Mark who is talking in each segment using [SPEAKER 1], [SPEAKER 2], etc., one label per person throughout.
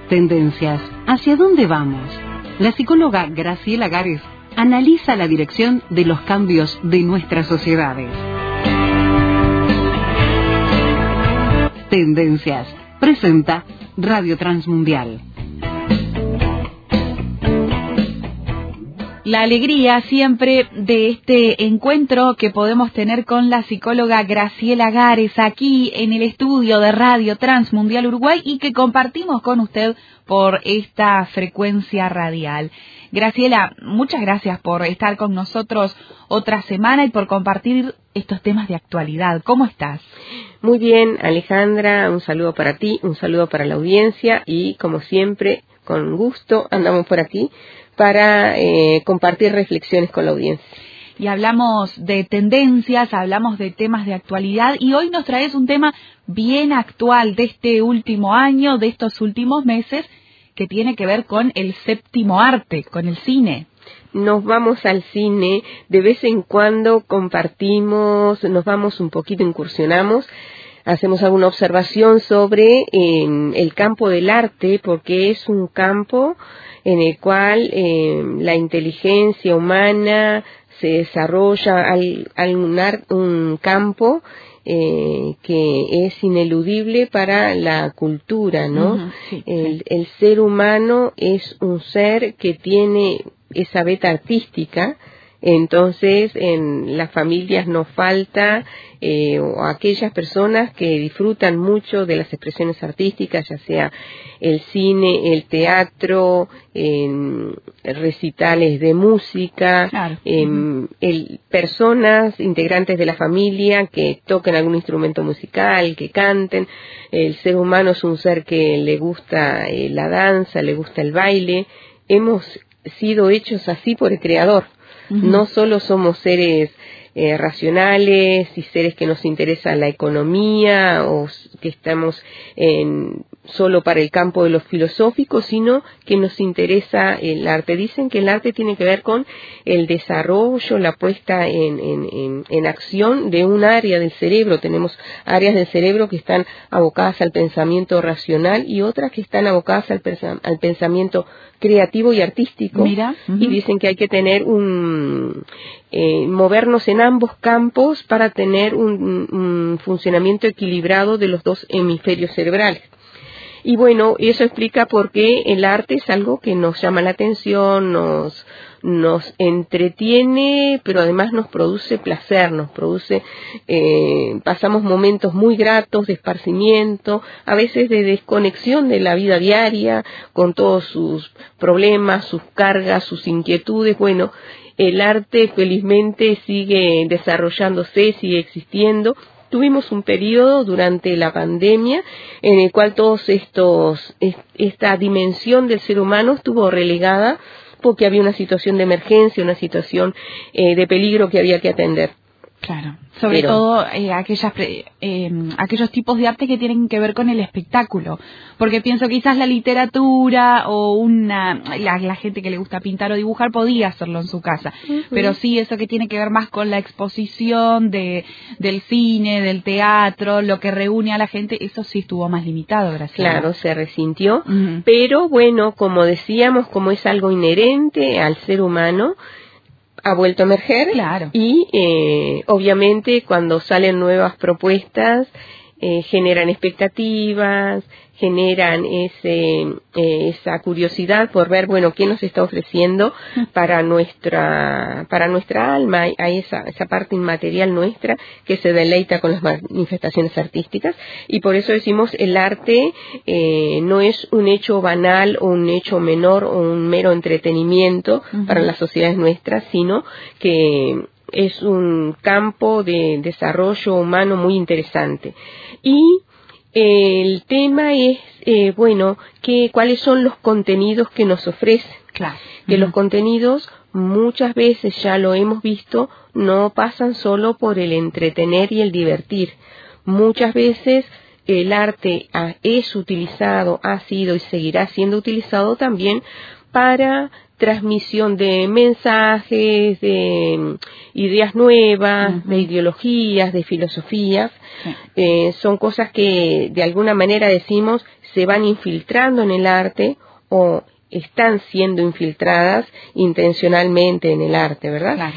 [SPEAKER 1] Tendencias. ¿Hacia dónde vamos? La psicóloga Graciela Gares analiza la dirección de los cambios de nuestras sociedades. Tendencias. Presenta Radio Transmundial.
[SPEAKER 2] La alegría siempre de este encuentro que podemos tener con la psicóloga Graciela Gares aquí en el estudio de Radio Transmundial Uruguay y que compartimos con usted por esta frecuencia radial. Graciela, muchas gracias por estar con nosotros otra semana y por compartir estos temas de actualidad. ¿Cómo estás?
[SPEAKER 3] Muy bien, Alejandra, un saludo para ti, un saludo para la audiencia y como siempre, con gusto andamos por aquí para compartir reflexiones con la audiencia.
[SPEAKER 2] Y hablamos de tendencias, hablamos de temas de actualidad y hoy nos traes un tema bien actual de este último año, de estos últimos meses, que tiene que ver con el séptimo arte, con el cine.
[SPEAKER 3] Nos vamos al cine, de vez en cuando compartimos, nos vamos un poquito, incursionamos, hacemos alguna observación sobre el campo del arte, porque es un campo en el cual la inteligencia humana se desarrolla, un campo que es ineludible para la cultura, ¿no?
[SPEAKER 2] Uh-huh, sí.
[SPEAKER 3] El ser humano es un ser que tiene esa beta artística. Entonces, en las familias nos falta o aquellas personas que disfrutan mucho de las expresiones artísticas, ya sea el cine, el teatro, recitales de música,
[SPEAKER 2] claro.
[SPEAKER 3] Personas integrantes de la familia que toquen algún instrumento musical, que canten. El ser humano es un ser que le gusta la danza, le gusta el baile. Hemos sido hechos así por el Creador. No solo somos seres racionales y seres que nos interesa la economía o que estamos solo para el campo de lo filosófico, sino que nos interesa el arte. Dicen que el arte tiene que ver con el desarrollo, la puesta en acción de un área del cerebro. Tenemos áreas del cerebro que están abocadas al pensamiento racional y otras que están abocadas al pensamiento creativo y artístico.
[SPEAKER 2] Mira.
[SPEAKER 3] Y dicen que hay que tener movernos en ambos campos para tener un funcionamiento equilibrado de los dos hemisferios cerebrales. Y bueno, eso explica por qué el arte es algo que nos llama la atención, nos entretiene, pero además nos produce placer, pasamos momentos muy gratos de esparcimiento, a veces de desconexión de la vida diaria, con todos sus problemas, sus cargas, sus inquietudes. Bueno, el arte felizmente sigue desarrollándose, sigue existiendo. Tuvimos un periodo durante la pandemia en el cual esta dimensión del ser humano estuvo relegada porque había una situación de emergencia, una situación de peligro que había que atender.
[SPEAKER 2] Claro, sobre todo aquellos tipos de arte que tienen que ver con el espectáculo, porque pienso quizás la literatura o la gente que le gusta pintar o dibujar podía hacerlo en su casa, pero sí eso que tiene que ver más con la exposición del cine, del teatro, lo que reúne a la gente, eso sí estuvo más limitado, gracias.
[SPEAKER 3] Claro, se resintió, pero bueno, como decíamos, como es algo inherente al ser humano, ha vuelto a emerger.
[SPEAKER 2] Claro.
[SPEAKER 3] Y obviamente cuando salen nuevas propuestas generan expectativas, generan esa curiosidad por ver, bueno, qué nos está ofreciendo para nuestra alma. Hay esa parte inmaterial nuestra que se deleita con las manifestaciones artísticas, y por eso decimos el arte no es un hecho banal o un hecho menor o un mero entretenimiento para las sociedades nuestras, sino que es un campo de desarrollo humano muy interesante. Y el tema es, cuáles son los contenidos que nos ofrecen.
[SPEAKER 2] Claro.
[SPEAKER 3] Que los contenidos, muchas veces ya lo hemos visto, no pasan solo por el entretener y el divertir. Muchas veces el arte es utilizado, ha sido y seguirá siendo utilizado también para transmisión de mensajes, de ideas nuevas, de ideologías, de filosofías. Son cosas que de alguna manera decimos se van infiltrando en el arte o están siendo infiltradas intencionalmente en el arte, ¿verdad?
[SPEAKER 2] Claro.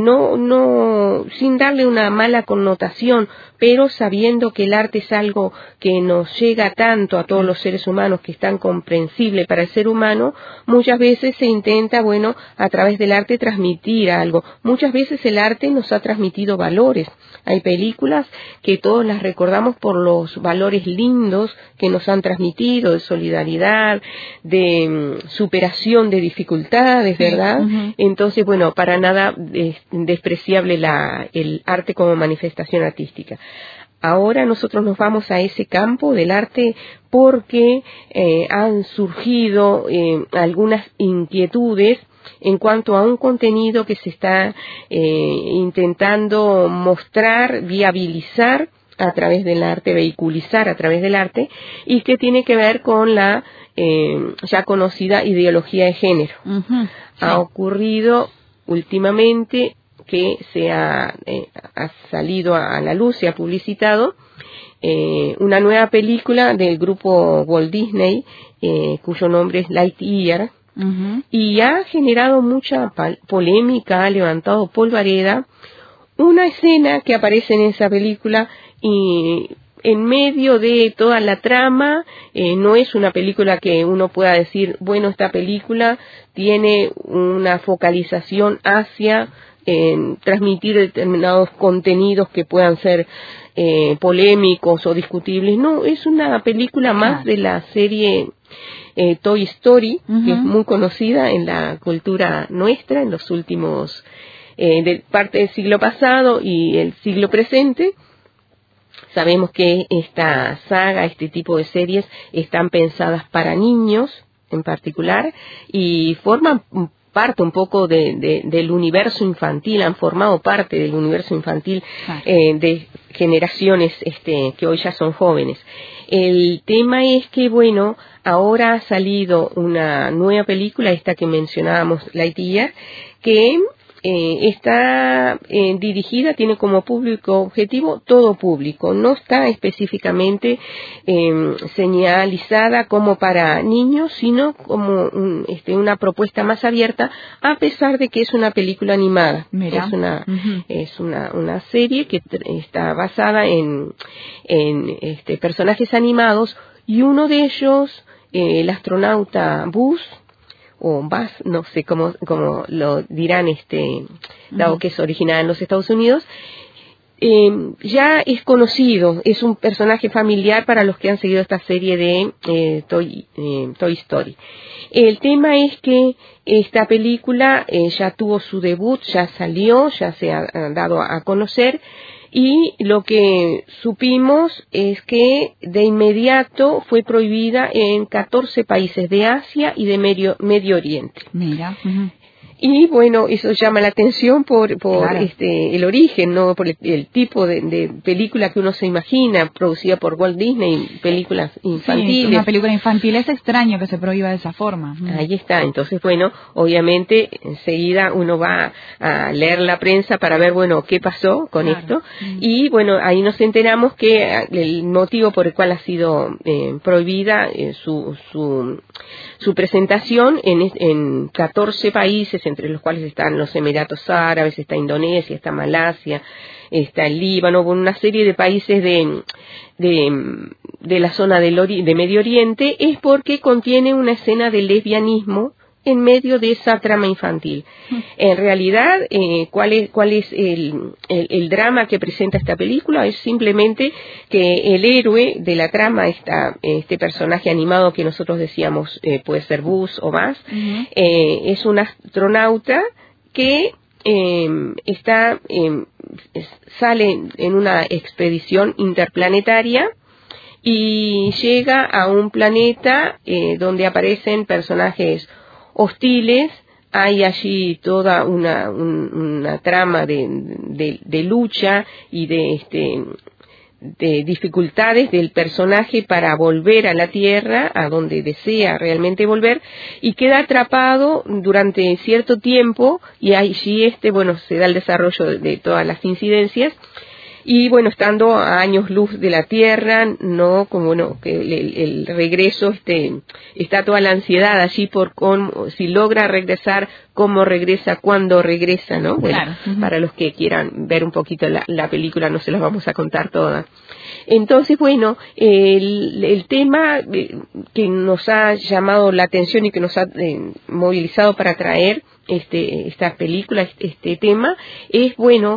[SPEAKER 3] No, sin darle una mala connotación, pero sabiendo que el arte es algo que nos llega tanto a todos los seres humanos, que es tan comprensible para el ser humano, muchas veces se intenta, bueno, a través del arte transmitir algo. Muchas veces el arte nos ha transmitido valores. Hay películas que todos las recordamos por los valores lindos que nos han transmitido, de solidaridad, de superación de dificultades, ¿verdad? Entonces, bueno, para nada despreciable el arte como manifestación artística. Ahora nosotros nos vamos a ese campo del arte porque han surgido algunas inquietudes en cuanto a un contenido que se está intentando mostrar, viabilizar a través del arte, vehiculizar a través del arte, y que tiene que ver con la ya conocida ideología de género. Ha ocurrido últimamente que se ha salido a la luz, se ha publicitado una nueva película del grupo Walt Disney, cuyo nombre es Lightyear, y ha generado mucha polémica, ha levantado polvareda, una escena que aparece en esa película y en medio de toda la trama. No es una película que uno pueda decir, bueno, esta película tiene una focalización hacia transmitir determinados contenidos que puedan ser polémicos o discutibles. No, es una película más de la serie Toy Story, que es muy conocida en la cultura nuestra en los últimos, de parte del siglo pasado y el siglo presente. Sabemos que esta saga, este tipo de series, están pensadas para niños en particular y forman parte un poco del universo infantil, han formado parte del universo infantil de generaciones que hoy ya son jóvenes. El tema es que, bueno, ahora ha salido una nueva película, esta que mencionábamos, Lightyear, que está dirigida, tiene como público objetivo todo público, no está específicamente señalizada como para niños, sino como una propuesta más abierta, a pesar de que es una película animada. Mira. Es una serie que está basada en personajes animados, y uno de ellos, el astronauta Buzz, o Buzz, no sé cómo lo dirán, dado que es originada en los Estados Unidos, ya es conocido, es un personaje familiar para los que han seguido esta serie de Toy Story. El tema es que esta película ya tuvo su debut, ya salió, ya se ha dado a conocer, y lo que supimos es que de inmediato fue prohibida en 14 países de Asia y de Medio Oriente. Mira. Y bueno, eso llama la atención por claro, el origen, ¿no? Por el tipo de película que uno se imagina, producida por Walt Disney, películas infantiles.
[SPEAKER 2] Sí, una película infantil, es extraño que se prohíba de esa forma.
[SPEAKER 3] Ahí está, entonces bueno, obviamente enseguida uno va a leer la prensa para ver, bueno, qué pasó con esto. Y bueno, ahí nos enteramos que el motivo por el cual ha sido prohibida su presentación en 14 países, entre los cuales están los Emiratos Árabes, está Indonesia, está Malasia, está el Líbano, una serie de países de la zona de Medio Oriente, es porque contiene una escena de lesbianismo en medio de esa trama infantil. En realidad, ¿cuál es el drama que presenta esta película? Es simplemente que el héroe de la trama, este personaje animado que nosotros decíamos puede ser Buzz o más, es un astronauta que sale en una expedición interplanetaria y llega a un planeta donde aparecen personajes hostiles. Hay allí toda una trama de lucha y dificultades del personaje para volver a la Tierra, a donde desea realmente volver, y queda atrapado durante cierto tiempo, y allí se da el desarrollo de todas las incidencias. Y bueno, estando a años luz de la Tierra, no, como no, que el regreso, está toda la ansiedad allí por si logra regresar, cómo regresa, cuándo regresa, ¿no? Bueno, claro. Para los que quieran ver un poquito la película, no se las vamos a contar todas. Entonces, bueno, el tema que nos ha llamado la atención y que nos ha movilizado para traer esta película, este tema, es, bueno,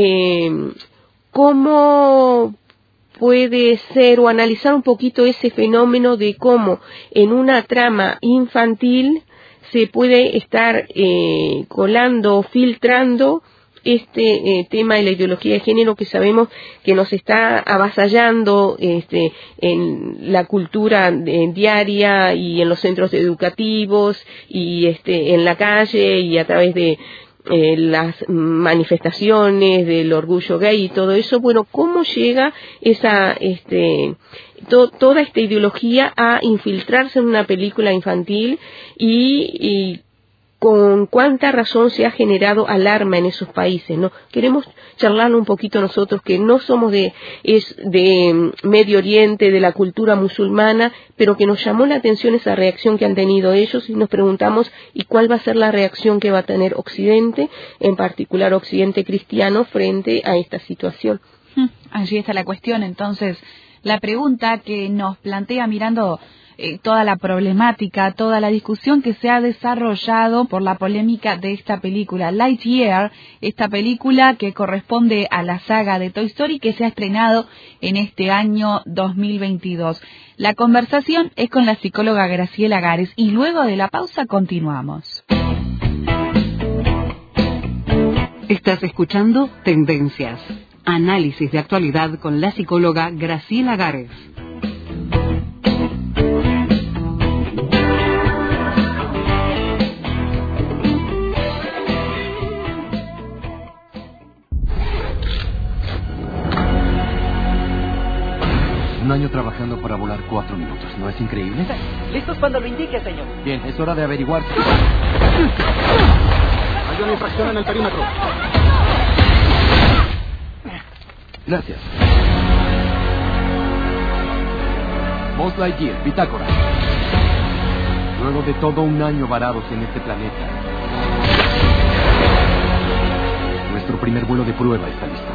[SPEAKER 3] cómo puede ser o analizar un poquito ese fenómeno de cómo en una trama infantil se puede estar colando, filtrando tema de la ideología de género que sabemos que nos está avasallando en la cultura diaria y en los centros educativos y en la calle y a través de las manifestaciones del orgullo gay y todo eso. Bueno, ¿cómo llega toda esta ideología a infiltrarse en una película infantil y con cuánta razón se ha generado alarma en esos países, ¿no? Queremos charlarlo un poquito nosotros, que no somos de Medio Oriente, de la cultura musulmana, pero que nos llamó la atención esa reacción que han tenido ellos, y nos preguntamos, ¿y cuál va a ser la reacción que va a tener Occidente, en particular Occidente cristiano, frente a esta situación?
[SPEAKER 2] Allí está la cuestión, entonces, la pregunta que nos plantea mirando toda la problemática, toda la discusión que se ha desarrollado por la polémica de esta película Lightyear, esta película que corresponde a la saga de Toy Story que se ha estrenado en este año 2022. La conversación es con la psicóloga Graciela Gares y luego de la pausa continuamos.
[SPEAKER 1] Estás escuchando Tendencias, análisis de actualidad con la psicóloga Graciela Gares.
[SPEAKER 4] Un año trabajando para volar 4 minutos, ¿no es increíble?
[SPEAKER 5] Listos cuando lo indique, señor.
[SPEAKER 4] Bien, es hora de averiguar.
[SPEAKER 5] Hay una infracción en el perímetro.
[SPEAKER 4] Gracias. Buzz Lightyear, bitácora. Luego de todo un año varados en este planeta, nuestro primer vuelo de prueba está listo.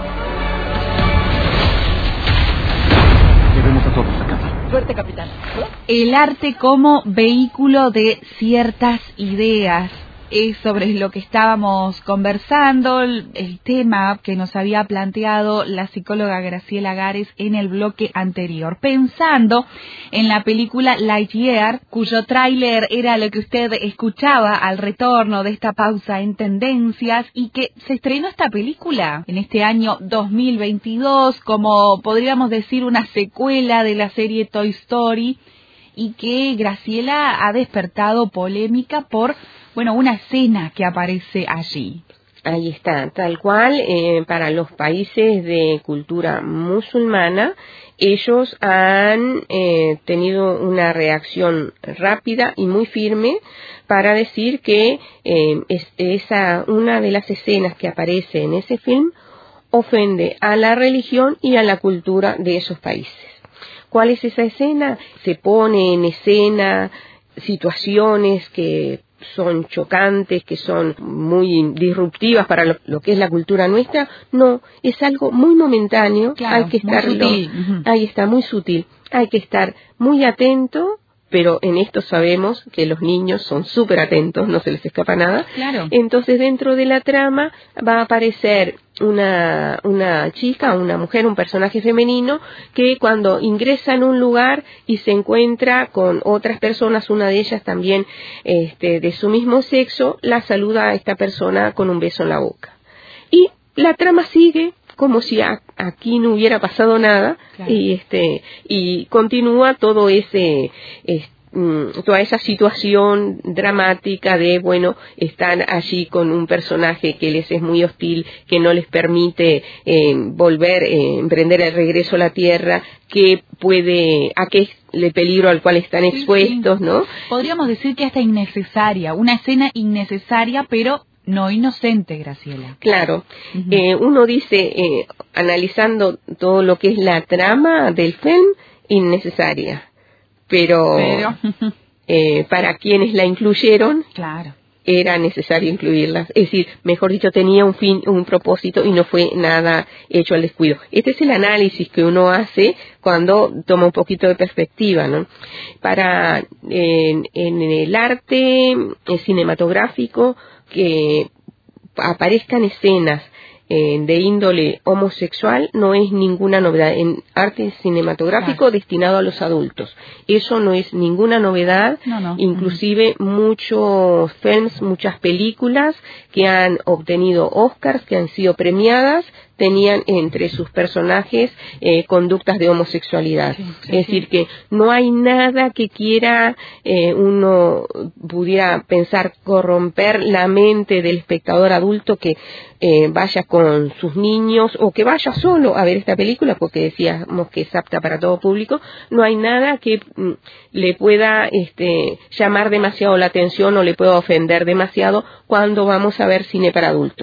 [SPEAKER 4] Llevemos a todos a casa.
[SPEAKER 5] Suerte, capitán.
[SPEAKER 2] El arte como vehículo de ciertas ideas. Es sobre lo que estábamos conversando, el tema que nos había planteado la psicóloga Graciela Gares en el bloque anterior, pensando en la película Lightyear, cuyo tráiler era lo que usted escuchaba al retorno de esta pausa en Tendencias, y que se estrenó esta película en este año 2022 como podríamos decir una secuela de la serie Toy Story, y que Graciela ha despertado polémica por una escena que aparece allí.
[SPEAKER 3] Ahí está, tal cual, para los países de cultura musulmana, ellos han tenido una reacción rápida y muy firme para decir que una de las escenas que aparece en ese film ofende a la religión y a la cultura de esos países. ¿Cuál es esa escena? Se pone en escena situaciones que son chocantes, que son muy disruptivas para lo que es la cultura nuestra. No, es algo muy momentáneo,
[SPEAKER 2] claro,
[SPEAKER 3] hay que estar
[SPEAKER 2] muy sutil.
[SPEAKER 3] Ahí está, muy sutil, hay que estar muy atento, pero en esto sabemos que los niños son súper atentos, no se les escapa nada.
[SPEAKER 2] Claro.
[SPEAKER 3] Entonces dentro de la trama va a aparecer una chica, una mujer, un personaje femenino, que cuando ingresa en un lugar y se encuentra con otras personas, una de ellas también de su mismo sexo, la saluda a esta persona con un beso en la boca. Y la trama sigue como si aquí no hubiera pasado nada, claro. Y continúa todo toda esa situación dramática de, bueno, están allí con un personaje que les es muy hostil, que no les permite volver, emprender el regreso a la Tierra, que puede, a qué es el peligro al cual están expuestos, ¿no?
[SPEAKER 2] Podríamos decir que hasta innecesaria, una escena innecesaria, pero no inocente, Graciela. Claro.
[SPEAKER 3] Uno dice, analizando todo lo que es la trama del film, innecesaria. Pero para quienes la incluyeron,
[SPEAKER 2] claro,
[SPEAKER 3] era necesario incluirlas. Es decir, mejor dicho, tenía un fin, un propósito y no fue nada hecho al descuido. Este es el análisis que uno hace cuando toma un poquito de perspectiva, ¿no? Para en el arte cinematográfico que aparezcan escenas de índole homosexual no es ninguna novedad. En arte cinematográfico destinado a los adultos. Eso no es ninguna novedad.
[SPEAKER 2] No.
[SPEAKER 3] Inclusive muchos films, muchas películas que han obtenido Oscars, que han sido premiadas, tenían entre sus personajes conductas de homosexualidad. Es decir, que no hay nada que quiera, uno pudiera pensar, corromper la mente del espectador adulto que vaya con sus niños o que vaya solo a ver esta película, porque decíamos que es apta para todo público. No hay nada que le pueda llamar demasiado la atención o le pueda ofender demasiado cuando vamos a ver cine para adultos.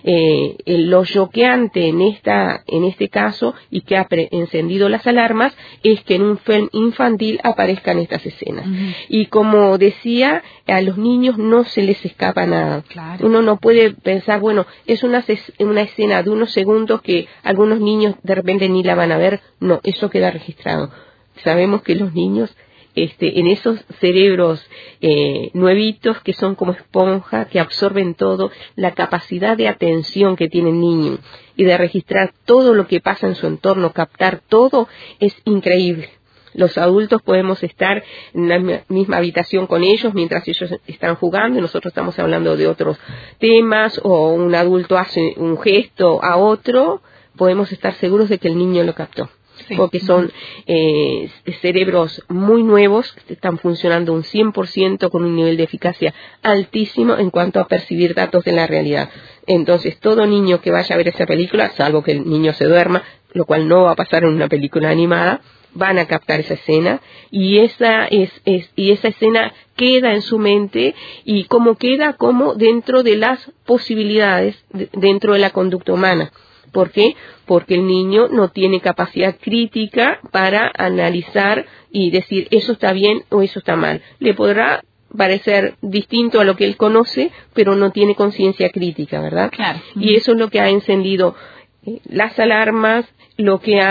[SPEAKER 3] Lo choqueante en este caso, y que ha encendido las alarmas, es que en un film infantil aparezcan estas escenas. Y como decía, a los niños no se les escapa nada.
[SPEAKER 2] Claro.
[SPEAKER 3] Uno no puede pensar, bueno, es una escena de unos segundos que algunos niños de repente ni la van a ver. No, eso queda registrado. Sabemos que los niños, en esos cerebros nuevitos que son como esponja, que absorben todo, la capacidad de atención que tiene el niño y de registrar todo lo que pasa en su entorno, captar todo, es increíble. Los adultos podemos estar en la misma habitación con ellos mientras ellos están jugando y nosotros estamos hablando de otros temas, o un adulto hace un gesto a otro, podemos estar seguros de que el niño lo captó. Sí. Porque son cerebros muy nuevos, que están funcionando un 100% con un nivel de eficacia altísimo en cuanto a percibir datos de la realidad. Entonces, todo niño que vaya a ver esa película, salvo que el niño se duerma, lo cual no va a pasar en una película animada, van a captar esa escena, y esa escena queda en su mente, y queda como dentro de las posibilidades, dentro de la conducta humana. ¿Por qué? Porque el niño no tiene capacidad crítica para analizar y decir eso está bien o eso está mal. Le podrá parecer distinto a lo que él conoce, pero no tiene conciencia crítica, ¿verdad?
[SPEAKER 2] Claro.
[SPEAKER 3] Y eso es lo que ha encendido las alarmas, lo que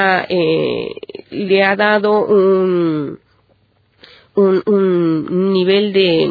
[SPEAKER 3] le ha dado un nivel de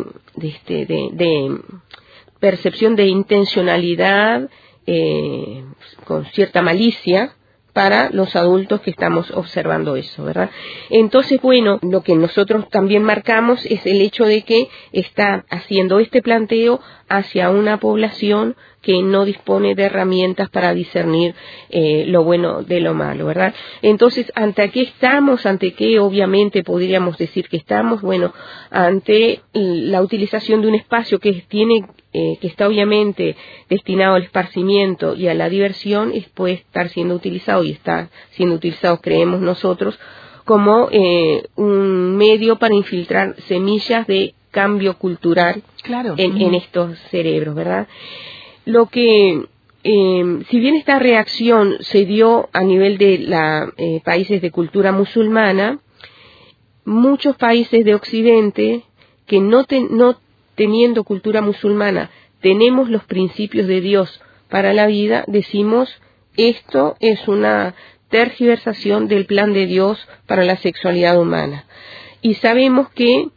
[SPEAKER 3] percepción de intencionalidad, con cierta malicia para los adultos que estamos observando eso, ¿verdad? Entonces, bueno, lo que nosotros también marcamos es el hecho de que está haciendo este planteo hacia una población que no dispone de herramientas para discernir lo bueno de lo malo, ¿verdad? Entonces, ¿ante qué estamos? ¿Ante qué obviamente podríamos decir que estamos? Bueno, ante la utilización de un espacio que está obviamente destinado al esparcimiento y a la diversión, puede estar siendo utilizado, y está siendo utilizado, creemos nosotros, como un medio para infiltrar semillas de cambio cultural, claro, en estos cerebros, ¿verdad? Lo que, si bien esta reacción se dio a nivel de países de cultura musulmana, muchos países de Occidente que no teniendo cultura musulmana, tenemos los principios de Dios para la vida, decimos, esto es una tergiversación del plan de Dios para la sexualidad humana. Y sabemos que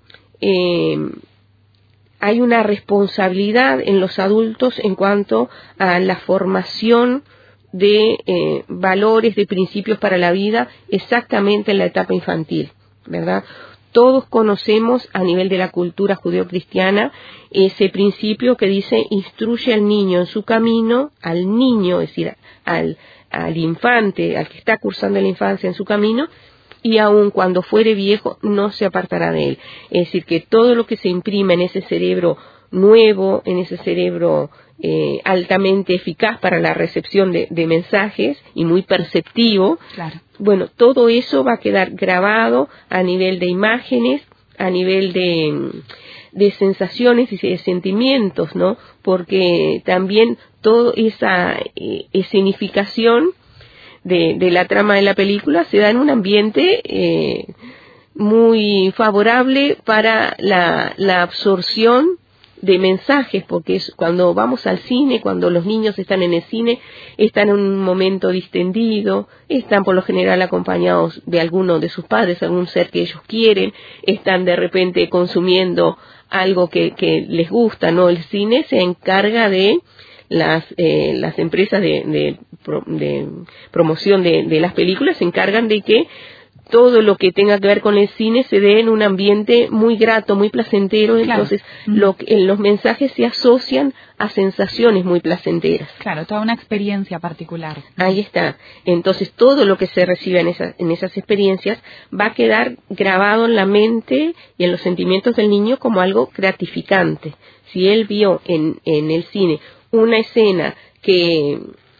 [SPEAKER 3] hay una responsabilidad en los adultos en cuanto a la formación de valores, de principios para la vida, exactamente en la etapa infantil, ¿verdad? Todos conocemos a nivel de la cultura judeocristiana ese principio que dice: instruye al niño en su camino, al niño, es decir, al infante, al que está cursando la infancia en su camino, y aun cuando fuere viejo no se apartará de él. Es decir, que todo lo que se imprima en ese cerebro nuevo, en ese cerebro altamente eficaz para la recepción de mensajes y muy perceptivo,
[SPEAKER 2] claro.
[SPEAKER 3] Bueno, todo eso va a quedar grabado a nivel de imágenes, a nivel de sensaciones y de sentimientos, ¿no? Porque también toda esa escenificación de la trama de la película se da en un ambiente muy favorable para la absorción de mensajes, porque es cuando vamos al cine, cuando los niños están en el cine, están en un momento distendido, están por lo general acompañados de alguno de sus padres, algún ser que ellos quieren, están de repente consumiendo algo que les gusta, ¿no? El cine se encarga de las empresas de promoción de las películas, se encargan de que todo lo que tenga que ver con el cine se dé en un ambiente muy grato, muy placentero, claro. Entonces los mensajes se asocian a sensaciones muy placenteras.
[SPEAKER 2] Claro, toda una experiencia particular.
[SPEAKER 3] Ahí está. Entonces todo lo que se recibe en esas experiencias va a quedar grabado en la mente y en los sentimientos del niño como algo gratificante. Si él vio en el cine una escena que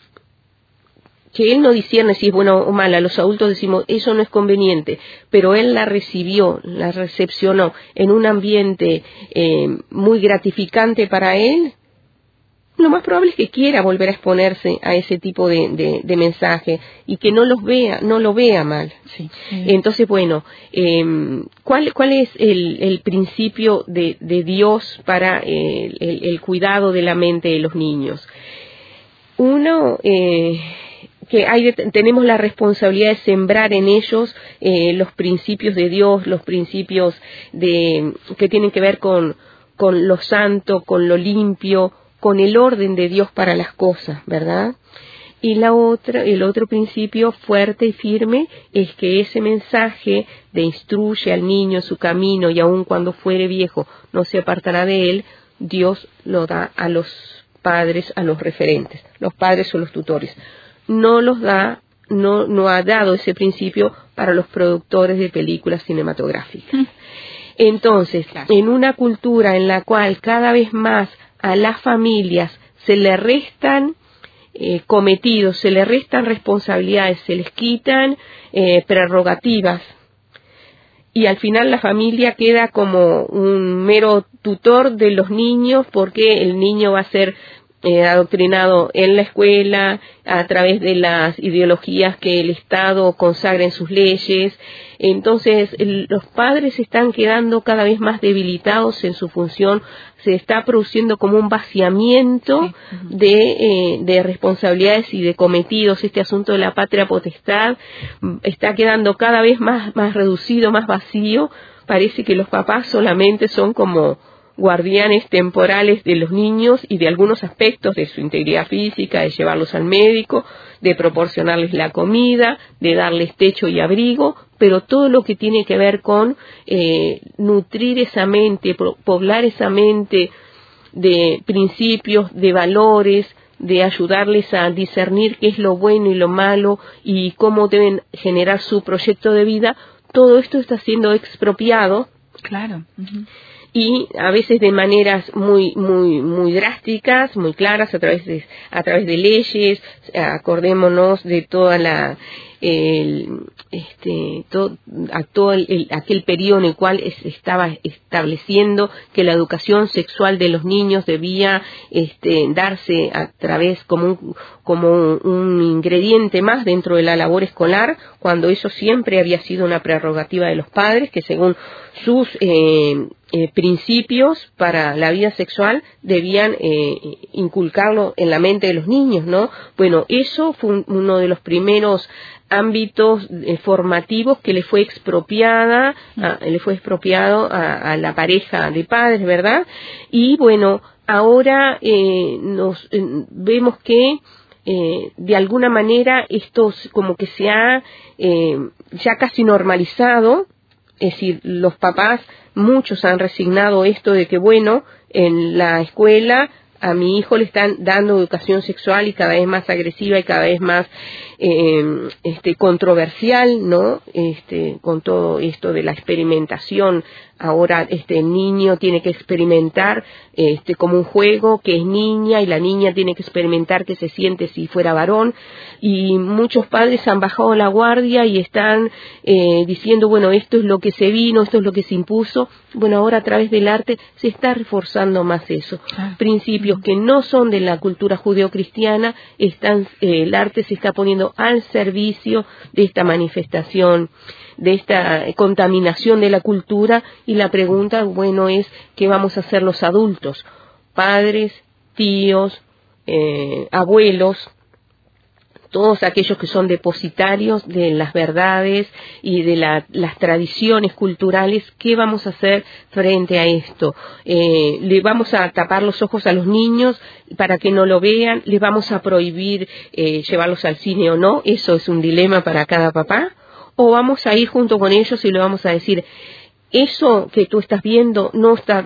[SPEAKER 3] él no discierne si es buena o mala, los adultos decimos eso no es conveniente, pero él la recibió, la recepcionó en un ambiente muy gratificante para él, lo más probable es que quiera volver a exponerse a ese tipo de mensaje y que no lo vea mal.
[SPEAKER 2] Sí.
[SPEAKER 3] Entonces, bueno, ¿cuál es el principio de Dios para el cuidado de la mente de los niños? Uno, que tenemos la responsabilidad de sembrar en ellos los principios de Dios, los principios que tienen que ver con lo santo, con lo limpio, con el orden de Dios para las cosas, ¿verdad? Y el otro principio fuerte y firme es que ese mensaje de instruye al niño en su camino y aun cuando fuere viejo no se apartará de él, Dios lo da a los padres, a los referentes, los padres o los tutores. No ha dado ese principio para los productores de películas cinematográficas. Entonces, claro. En una cultura en la cual cada vez más a las familias se le restan cometidos, se le restan responsabilidades, se les quitan prerrogativas, y al final la familia queda como un mero tutor de los niños, porque el niño va a ser adoctrinado en la escuela a través de las ideologías que el Estado consagra en sus leyes. Entonces los padres están quedando cada vez más debilitados en su función, se está produciendo como un vaciamiento de responsabilidades y de cometidos. Este asunto de la patria potestad está quedando cada vez más reducido, más vacío. Parece que los papás solamente son como guardianes temporales de los niños y de algunos aspectos de su integridad física, de llevarlos al médico, de proporcionarles la comida, de darles techo y abrigo, pero todo lo que tiene que ver con nutrir esa mente, poblar esa mente de principios, de valores, de ayudarles a discernir qué es lo bueno y lo malo y cómo deben generar su proyecto de vida, todo esto está siendo expropiado.
[SPEAKER 2] Claro.
[SPEAKER 3] Y a veces de maneras muy drásticas, muy claras, a través de leyes. Acordémonos de toda aquel periodo en el cual se estaba estableciendo que la educación sexual de los niños debía darse a través como un ingrediente más dentro de la labor escolar, cuando eso siempre había sido una prerrogativa de los padres, que según sus principios para la vida sexual debían inculcarlo en la mente de los niños, ¿no? Bueno, eso fue uno de los primeros ámbitos formativos que le fue expropiado a la pareja de padres, ¿verdad? Y bueno, ahora vemos que de alguna manera esto como que se ha ya casi normalizado. Es decir, los papás, muchos han resignado esto de que, bueno, en la escuela a mi hijo le están dando educación sexual y cada vez más agresiva y cada vez más controversial, ¿no? Con todo esto de la experimentación. Ahora el niño tiene que experimentar como un juego que es niña, y la niña tiene que experimentar que se siente si fuera varón, y muchos padres han bajado la guardia y están diciendo, bueno, esto es lo que se vino, esto es lo que se impuso. Bueno, ahora a través del arte se está reforzando más eso. Principios que no son de la cultura judeocristiana, el arte se está poniendo al servicio de esta manifestación, de esta contaminación de la cultura, y la pregunta, bueno, es ¿qué vamos a hacer los adultos? Padres, tíos, abuelos, todos aquellos que son depositarios de las verdades y de las tradiciones culturales. ¿Qué vamos a hacer frente a esto? ¿Le vamos a tapar los ojos a los niños para que no lo vean? ¿Les vamos a prohibir llevarlos al cine o no? Eso es un dilema para cada papá. ¿O vamos a ir junto con ellos y le vamos a decir, eso que tú estás viendo no está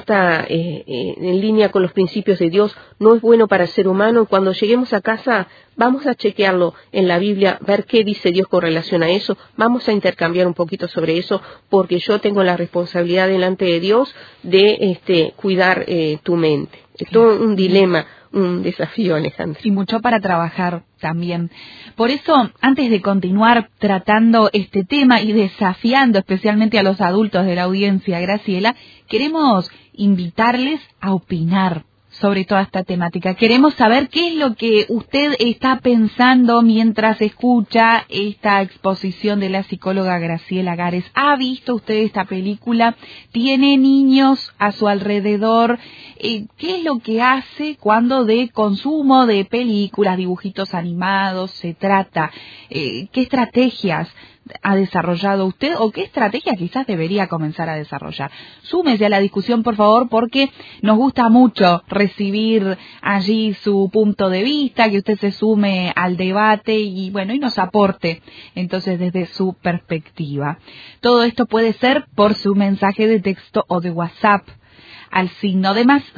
[SPEAKER 3] en línea con los principios de Dios, no es bueno para el ser humano? Cuando lleguemos a casa vamos a chequearlo en la Biblia, ver qué dice Dios con relación a eso, vamos a intercambiar un poquito sobre eso, porque yo tengo la responsabilidad delante de Dios de cuidar tu mente. Es todo un dilema, un desafío, Alejandra.
[SPEAKER 2] Y mucho para trabajar también. Por eso, antes de continuar tratando este tema y desafiando especialmente a los adultos de la audiencia, Graciela, queremos invitarles a opinar sobre toda esta temática. Queremos saber qué es lo que usted está pensando mientras escucha esta exposición de la psicóloga Graciela Gares. ¿Ha visto usted esta película? ¿Tiene niños a su alrededor? ¿Qué es lo que hace cuando de consumo de películas, dibujitos animados se trata? ¿Qué estrategias ha desarrollado usted o qué estrategia quizás debería comenzar a desarrollar? Súmese a la discusión, por favor, porque nos gusta mucho recibir allí su punto de vista, que usted se sume al debate y bueno, y nos aporte entonces desde su perspectiva. Todo esto puede ser por su mensaje de texto o de WhatsApp al signo de más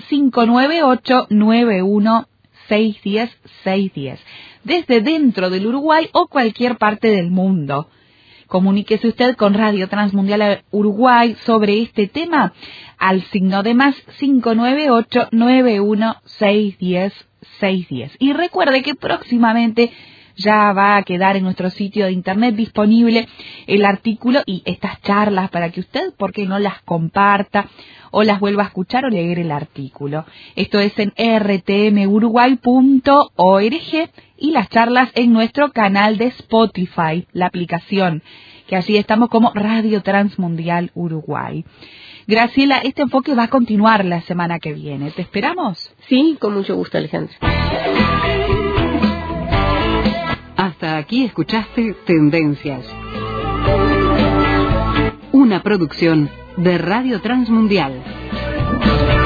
[SPEAKER 2] 598-91-610-610 desde dentro del Uruguay o cualquier parte del mundo. Comuníquese usted con Radio Transmundial Uruguay sobre este tema al signo de más 598-91-610-610. Y recuerde que próximamente ya va a quedar en nuestro sitio de internet disponible el artículo y estas charlas para que usted, ¿por qué no las comparta o las vuelva a escuchar o leer el artículo? Esto es en rtmuruguay.org y las charlas en nuestro canal de Spotify, la aplicación, que allí estamos como Radio Transmundial Uruguay. Graciela, este enfoque va a continuar la semana que viene. ¿Te esperamos?
[SPEAKER 3] Sí, con mucho gusto, Alejandra.
[SPEAKER 1] Hasta aquí escuchaste Tendencias, una producción de Radio Transmundial.